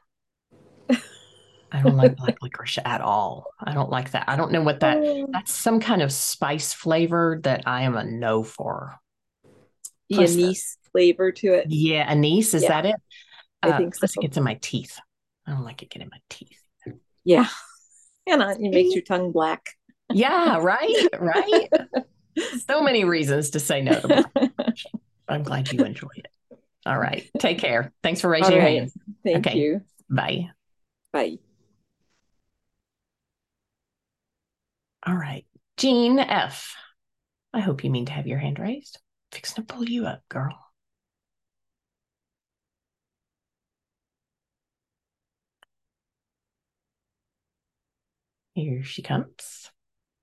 [SPEAKER 1] I don't like black licorice at all. I don't like that. I don't know what that,
[SPEAKER 2] Oh,
[SPEAKER 1] that's some kind of spice flavor that I am a no for.
[SPEAKER 2] the
[SPEAKER 1] Plus, the,
[SPEAKER 2] anise flavor to it.
[SPEAKER 1] yeah, anise, is
[SPEAKER 2] Yeah,
[SPEAKER 1] that it?
[SPEAKER 2] I
[SPEAKER 1] Uh,
[SPEAKER 2] think so.
[SPEAKER 1] plus, it gets in my teeth. I don't like it getting in my teeth.
[SPEAKER 2] Yeah. And uh, it makes your tongue black.
[SPEAKER 1] Yeah, right, right. So many reasons to say no to black. I'm glad you enjoy it. All right. Take care. Thanks for
[SPEAKER 2] All
[SPEAKER 1] raising your
[SPEAKER 2] right.
[SPEAKER 1] hand.
[SPEAKER 2] Thank
[SPEAKER 1] Okay.
[SPEAKER 2] you.
[SPEAKER 1] Bye.
[SPEAKER 2] Bye.
[SPEAKER 1] All right. Jean F. I hope you mean to have your hand raised. Fixing to pull you up, girl. Here she comes.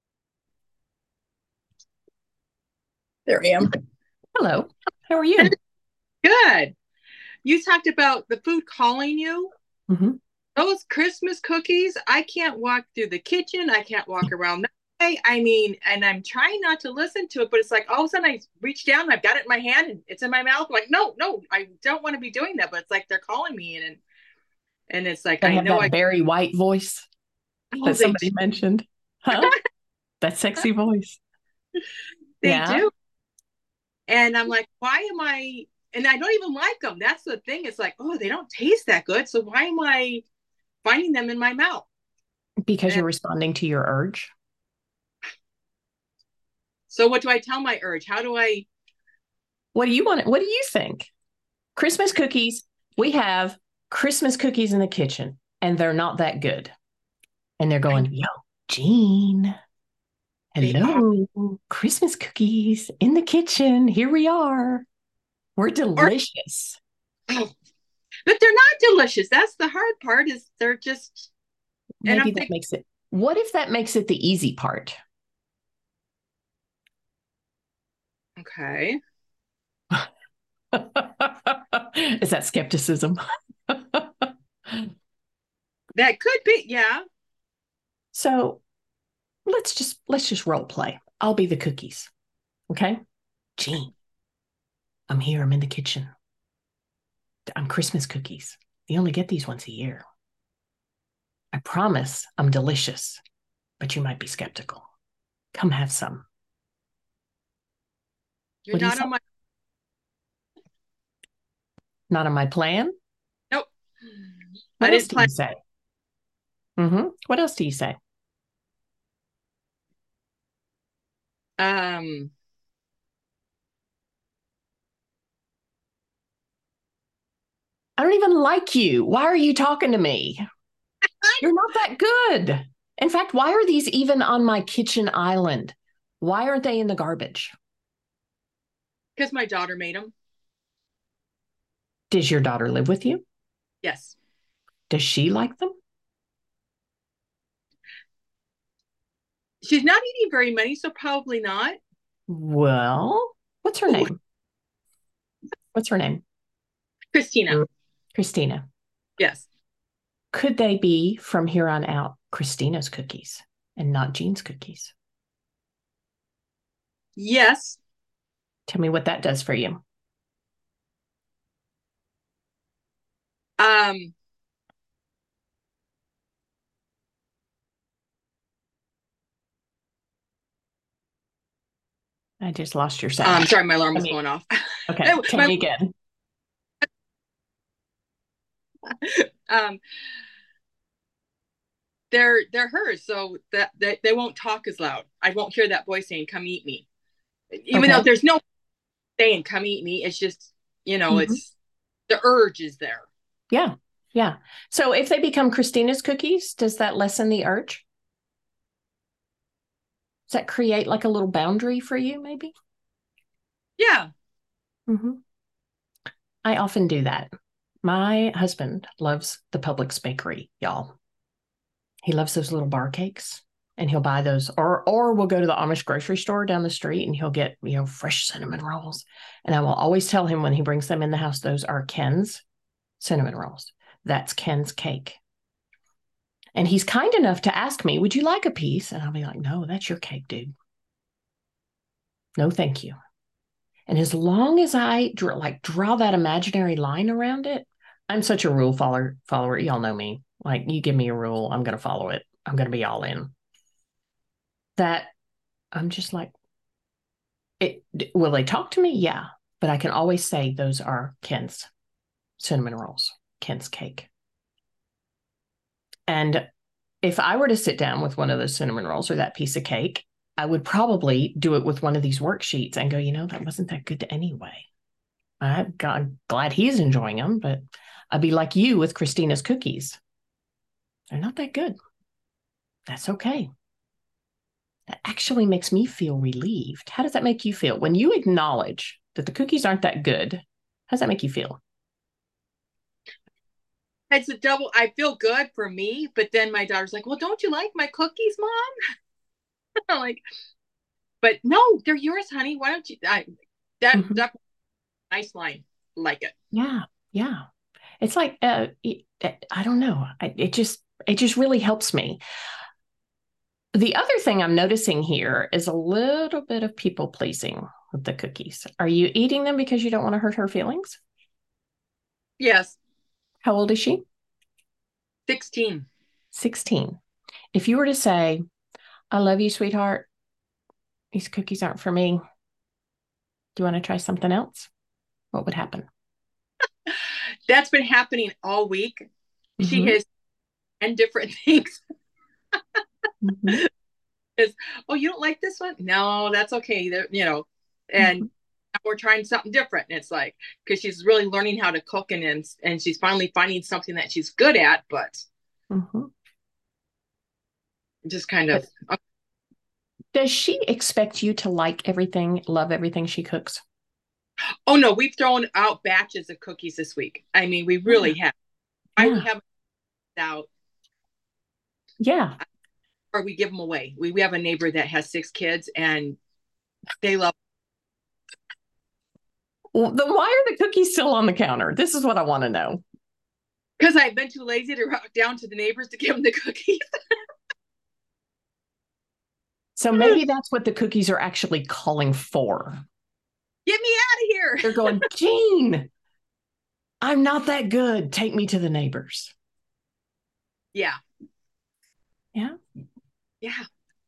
[SPEAKER 3] There I am.
[SPEAKER 1] Hello. How are you?
[SPEAKER 3] Good. You talked about the food calling you.
[SPEAKER 1] Mm-hmm.
[SPEAKER 3] Those Christmas cookies, I can't walk through the kitchen. I can't walk around that way. I mean, and I'm trying not to listen to it, but it's like all of a sudden I reach down and I've got it in my hand and it's in my mouth. I'm like, no, no, I don't want to be doing that. But it's like they're calling me. And, and And it's like,
[SPEAKER 1] They
[SPEAKER 3] I
[SPEAKER 1] have
[SPEAKER 3] know
[SPEAKER 1] that
[SPEAKER 3] I,
[SPEAKER 1] Barry White voice
[SPEAKER 3] oh,
[SPEAKER 1] that
[SPEAKER 3] they,
[SPEAKER 1] somebody mentioned. Huh? That sexy voice.
[SPEAKER 3] they
[SPEAKER 1] Yeah.
[SPEAKER 3] do. And I'm like, why am I, and I don't even like them. That's the thing. It's like, oh, they don't taste that good. So why am I finding them in my mouth?
[SPEAKER 1] Because
[SPEAKER 3] And
[SPEAKER 1] you're responding to your urge.
[SPEAKER 3] so what do I tell my urge? How do I?
[SPEAKER 1] What do you want? What do you think? Christmas cookies. We have Christmas cookies in the kitchen, and they're not that good. And they're going, yo, Jean,
[SPEAKER 3] They are,
[SPEAKER 1] hello, Christmas cookies in the kitchen. Here we are. We're
[SPEAKER 3] or,
[SPEAKER 1] delicious.
[SPEAKER 3] oh, but they're not delicious. That's the hard part. Is they're just, and
[SPEAKER 1] Maybe
[SPEAKER 3] I'm
[SPEAKER 1] that
[SPEAKER 3] thinking,
[SPEAKER 1] makes it. What if that makes it the easy part?
[SPEAKER 3] okay,
[SPEAKER 1] Is that skepticism?
[SPEAKER 3] that could be, yeah.
[SPEAKER 1] So let's just let's just role play. I'll be the cookies. Okay. Jean, I'm here. I'm in the kitchen. I'm Christmas cookies. You only get these once a year. I promise I'm delicious, but you might be skeptical. Come have some.
[SPEAKER 3] You're
[SPEAKER 1] What do you
[SPEAKER 3] not
[SPEAKER 1] say?
[SPEAKER 3] on my,
[SPEAKER 1] Not on my plan?
[SPEAKER 3] nope. I
[SPEAKER 1] What else
[SPEAKER 3] didn't
[SPEAKER 1] do
[SPEAKER 3] plan.
[SPEAKER 1] you say? Mm-hmm. What else do you say?
[SPEAKER 3] Um,
[SPEAKER 1] I don't even like you. Why are you talking to me? You're not that good. In fact, why are these even on my kitchen island? Why aren't they in the garbage?
[SPEAKER 3] because my daughter made them.
[SPEAKER 1] Does your daughter live with you?
[SPEAKER 3] Yes.
[SPEAKER 1] Does she like them?
[SPEAKER 3] She's not eating very many, so probably not.
[SPEAKER 1] Well, what's her
[SPEAKER 3] Ooh,
[SPEAKER 1] name? What's her name?
[SPEAKER 3] Christina.
[SPEAKER 1] Christina.
[SPEAKER 3] Yes.
[SPEAKER 1] Could they be from here on out Christina's cookies and not Jean's cookies?
[SPEAKER 3] Yes.
[SPEAKER 1] Tell me what that does for you.
[SPEAKER 3] Um,
[SPEAKER 1] I just lost your sound.
[SPEAKER 3] um, sorry, my alarm
[SPEAKER 1] Tell
[SPEAKER 3] was
[SPEAKER 1] me,
[SPEAKER 3] going off.
[SPEAKER 1] okay, tell
[SPEAKER 3] my,
[SPEAKER 1] me again.
[SPEAKER 3] um, they're they're hers, so that they, they won't talk as loud. I won't hear that voice saying, "Come eat me," even
[SPEAKER 1] Okay.
[SPEAKER 3] though there's no saying, "Come eat me." It's just, you know,
[SPEAKER 1] Mm-hmm.
[SPEAKER 3] it's the urge is there.
[SPEAKER 1] Yeah. Yeah. So if they become Christina's cookies, does that lessen the urge? Does that create like a little boundary for you, maybe?
[SPEAKER 3] Yeah.
[SPEAKER 1] Mm-hmm. I often do that. My husband loves the Publix bakery, y'all. He loves those little bar cakes, and he'll buy those, or or we'll go to the Amish grocery store down the street and he'll get, you know, fresh cinnamon rolls. And I will always tell him when he brings them in the house, those are Ken's cinnamon rolls. That's Ken's cake. And he's kind enough to ask me, would you like a piece? And I'll be like, no, that's your cake, dude. No, thank you. And as long as I draw, like draw that imaginary line around it, I'm such a rule follower. Follower, y'all know me. Like, you give me a rule, I'm gonna follow it. I'm gonna be all in. That I'm just like, it. Will they talk to me? Yeah, but I can always say those are Ken's cinnamon rolls, Ken's cake. And if I were to sit down with one of those cinnamon rolls or that piece of cake, I would probably do it with one of these worksheets and go, you know, that wasn't that good anyway. I'm glad he's enjoying them, but I'd be like you with Christina's cookies. They're not that good. That's okay. That actually makes me feel relieved. How does that make you feel? When you acknowledge that the cookies aren't that good, how does that make you feel?
[SPEAKER 3] It's a double. I feel good for me, but then my daughter's like, "Well, don't you like my cookies, Mom?" I'm like, but no, they're yours, honey. Why don't you? I, that
[SPEAKER 1] Mm-hmm.
[SPEAKER 3] that nice line, like it.
[SPEAKER 1] Yeah, yeah. It's like uh, it, I don't know. I, it just it just really helps me. The other thing I'm noticing here is a little bit of people pleasing with the cookies. Are you eating them because you don't want to hurt her feelings?
[SPEAKER 3] Yes.
[SPEAKER 1] How old is she?
[SPEAKER 3] sixteen.
[SPEAKER 1] sixteen. If you were to say, I love you, sweetheart, these cookies aren't for me, do you want to try something else? What would happen?
[SPEAKER 3] That's been happening all week. Mm-hmm. She has ten different things. Mm-hmm. Is, oh, you don't like this one? No, that's okay. They're, you know, and mm-hmm. we're trying something different. And it's like, because she's really learning how to cook, and, and and she's finally finding something that she's good at, but mm-hmm. just kind of.
[SPEAKER 1] But does she expect you to like everything, love everything she cooks?
[SPEAKER 3] Oh, no, we've thrown out batches of cookies this week. I mean, we really yeah. have. Yeah. I would have out.
[SPEAKER 1] Yeah.
[SPEAKER 3] Or we give them away. We, we have a neighbor that has six kids, and they love.
[SPEAKER 1] Well, then why are the cookies still on the counter? This is what I want to know.
[SPEAKER 3] Because I've been too lazy to rock down to the neighbors to give them the cookies.
[SPEAKER 1] So maybe that's what the cookies are actually calling for.
[SPEAKER 3] Get me out of here.
[SPEAKER 1] They're going, Jean, I'm not that good. Take me to the neighbors.
[SPEAKER 3] Yeah.
[SPEAKER 1] Yeah.
[SPEAKER 3] Yeah.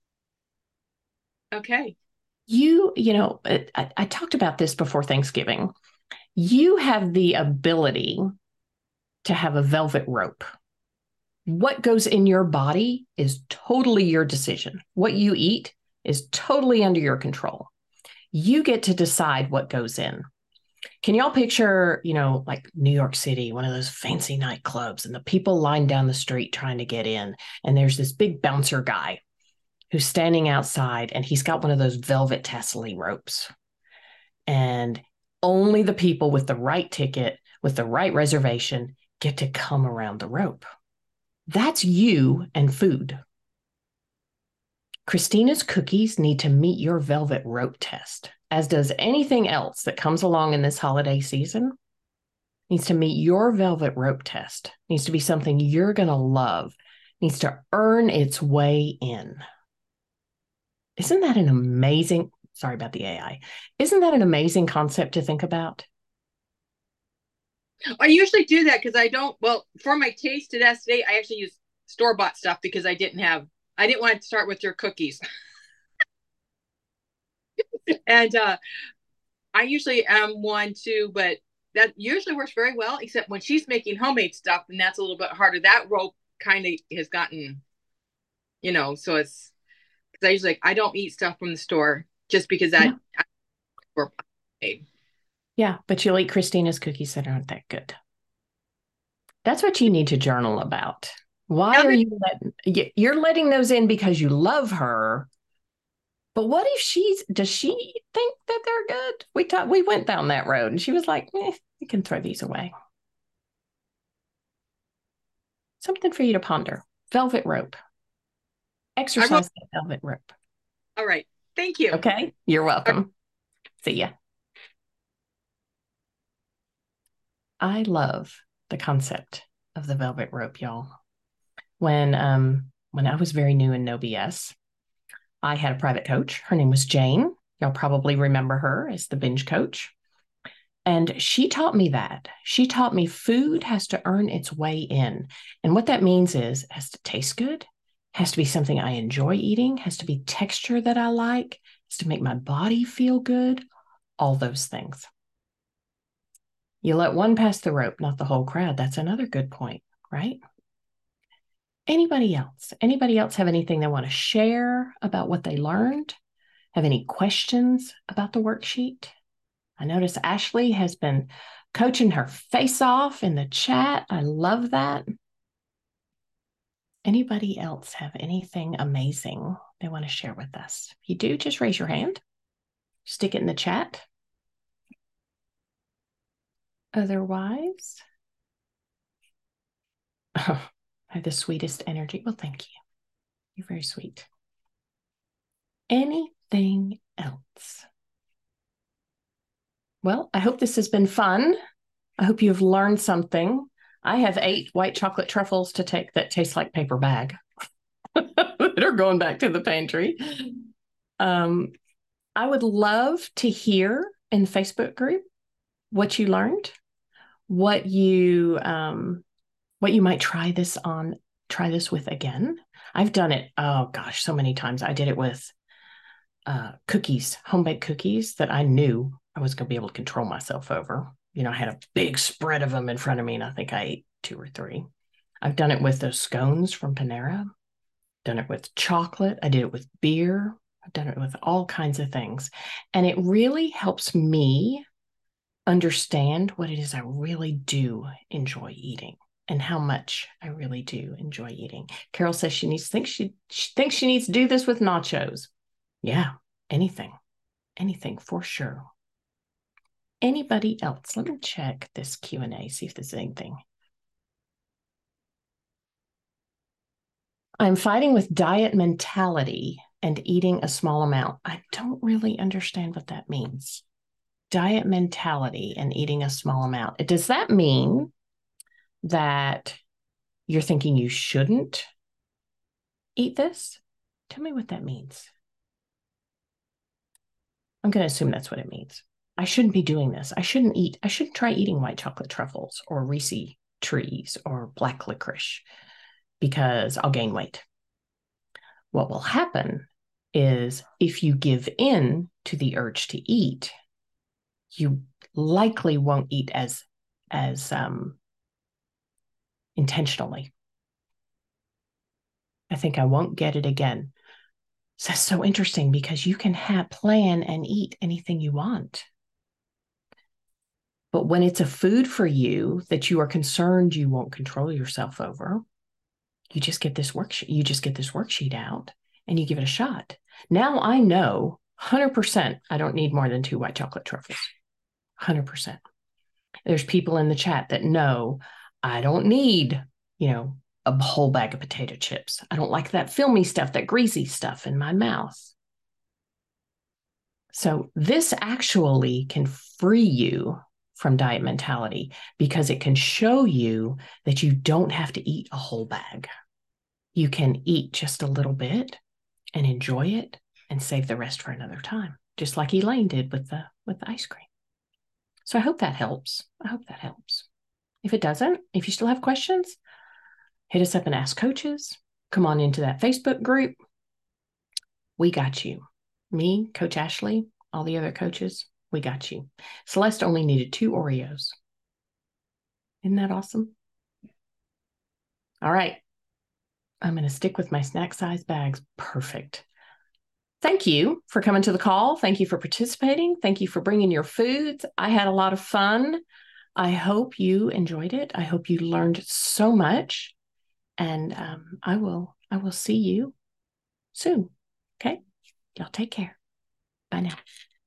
[SPEAKER 3] Okay.
[SPEAKER 1] You, you know, I, I talked about this before Thanksgiving. You have the ability to have a velvet rope. What goes in your body is totally your decision. What you eat is totally under your control. You get to decide what goes in. Can y'all picture, you know, like New York City, one of those fancy nightclubs, and the people lined down the street trying to get in, and there's this big bouncer guy who's standing outside, and he's got one of those velvet tassel ropes. And only the people with the right ticket, with the right reservation, get to come around the rope. That's you and food. Christina's cookies need to meet your velvet rope test, as does anything else that comes along in this holiday season. Needs to meet your velvet rope test. Needs to be something you're going to love. Needs to earn its way in. Isn't that an amazing, sorry about the A I, isn't that an amazing concept to think about?
[SPEAKER 3] I usually do that because I don't, well, for my taste test today, I actually use store-bought stuff because I didn't have, I didn't want to start with your cookies. And uh, I usually am one too, but that usually works very well, except when she's making homemade stuff, and that's a little bit harder. That rope kind of has gotten, you know, so it's, because I usually, like, I don't eat stuff from the store just because that,
[SPEAKER 1] yeah.
[SPEAKER 3] I,
[SPEAKER 1] yeah, but you'll eat Christina's cookies that aren't that good. That's what you need to journal about. Why now are you letting, you're letting those in because you love her, but what if she's, does she think that they're good? We talked, we went down that road, and she was like, eh, you can throw these away. Something for you to ponder. Velvet rope. Exercise that velvet rope.
[SPEAKER 3] All right. Thank you.
[SPEAKER 1] Okay. You're welcome. Right. See ya. I love the concept of the velvet rope, y'all. When um when I was very new in No B S, I had a private coach. Her name was Jane. Y'all probably remember her as the binge coach. And she taught me that. She taught me food has to earn its way in. And what that means is it has to taste good, has to be something I enjoy eating, has to be texture that I like, has to make my body feel good, all those things. You let one pass the rope, not the whole crowd. That's another good point, right? Anybody else? Anybody else have anything they want to share about what they learned? Have any questions about the worksheet? I notice Ashley has been coaching her face off in the chat. I love that. Anybody else have anything amazing they want to share with us? If you do, just raise your hand. Stick it in the chat. Otherwise, oh, I have the sweetest energy. Well, thank you. You're very sweet. Anything else? Well, I hope this has been fun. I hope you've learned something. I have eight white chocolate truffles to take that taste like paper bag that are going back to the pantry. Um, I would love to hear in the Facebook group what you learned, what you um, What you might try this on, try this with again. I've done it, oh gosh, so many times. I did it with uh, cookies, home-baked cookies that I knew I was going to be able to control myself over. You know, I had a big spread of them in front of me, and I think I ate two or three. I've done it with those scones from Panera. Done it with chocolate. I did it with beer. I've done it with all kinds of things. And it really helps me understand what it is I really do enjoy eating and how much I really do enjoy eating. Carol says she needs thinks she, she thinks she needs to do this with nachos. Yeah, anything, anything for sure. Anybody else? Let me check this Q and A, see if there's anything. I'm fighting with diet mentality and eating a small amount. I don't really understand what that means. Diet mentality and eating a small amount. Does that mean that you're thinking you shouldn't eat this? Tell me what that means. I'm going to assume that's what it means. I shouldn't be doing this. I shouldn't eat. I shouldn't try eating white chocolate truffles or Reese trees or black licorice because I'll gain weight. What will happen is if you give in to the urge to eat, you likely won't eat as, as um, intentionally. I think I won't get it again. So that's so interesting because you can have, plan and eat anything you want. But when it's a food for you that you are concerned you won't control yourself over, you just get this worksheet, you just get this worksheet out and you give it a shot. Now I know one hundred percent I don't need more than two white chocolate truffles. one hundred percent. There's people in the chat that know I don't need, you know, a whole bag of potato chips. I don't like that filmy stuff, that greasy stuff in my mouth. So this actually can free you from diet mentality because it can show you that you don't have to eat a whole bag. You can eat just a little bit and enjoy it and save the rest for another time, just like Elaine did with the, with the ice cream. So I hope that helps. I hope that helps. If it doesn't, if you still have questions, hit us up and ask coaches. Come on into that Facebook group. We got you. Me, Coach Ashley, all the other coaches, we got you. Celeste only needed two Oreos. Isn't that awesome? All right. I'm going to stick with my snack size bags. Perfect. Thank you for coming to the call. Thank you for participating. Thank you for bringing your foods. I had a lot of fun. I hope you enjoyed it. I hope you learned so much. And um, I will, I will see you soon. Okay. Y'all take care. Bye now.